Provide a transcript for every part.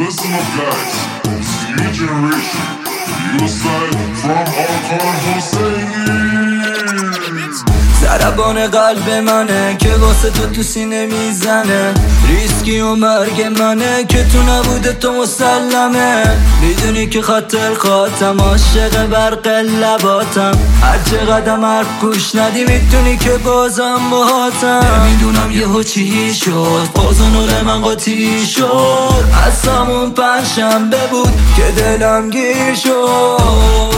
Listen up guys, it's the new generation. You side from Arkan Husseini. ضربان قلب منه که واسه تو سینه میزنه، ریسکی و مرگ منه که تو نبوده تو مسلمه. میدونی که خاطر خاطم عاشق برق لباتم، هر چه قدم حرف گوش ندی میدونی که بازم باهاتم. نمیدونم یهو چی شد، باز نور من قاطی شد، از همون پنجشنبه بود که دلم گیر شد.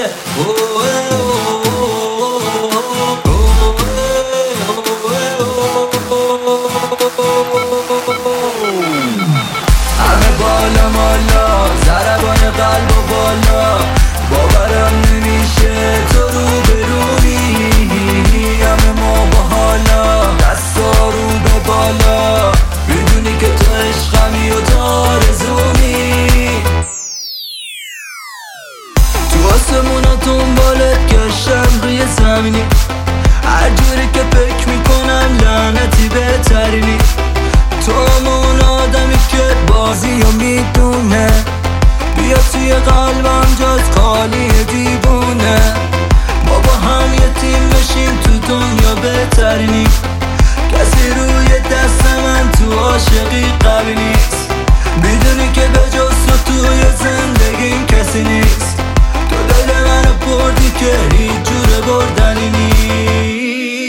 همه بالا مالا، ضربان قلب و بالا، باورم نمیشه تو رو برونی. همه ما با حالا، دستا رو به بالا، میدونی که تو عشقمی و تو آرزومی. تو آسموناتون بالت گشتم روی زمینی، هر جوری که فکر میکنم لعنتی بهترینی. تو همون آدمی که بازی رو میدونه، بیا توی قلبم جاز خالی دیوونه. ما با هم یه تیم بشیم تو دنیا بهترینی، کسی روی دست من تو عاشقی قوی نیست. میدونی که به جز تو توی زندگیم کسی نیست. تو دل منو بردی که هیچ جور بردنی نیست.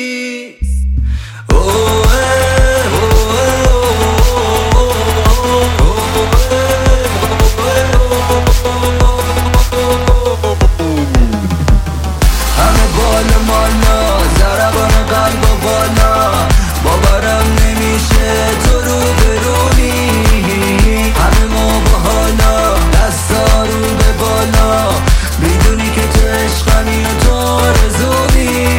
ضربان قلب و بالا، باورم نمیشه تو رو برونی. همه ما با حالا، دستا رو به بالا، میدونی که تو عشقمی و تو آرزومی.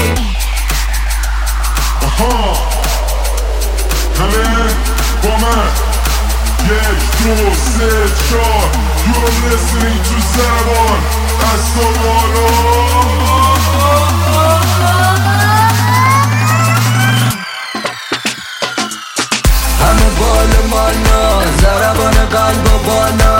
همه با من 1 2 3 4. You're listening to ضربان دستا بالا. همه بالا مالا، ضربان قلب و بالا،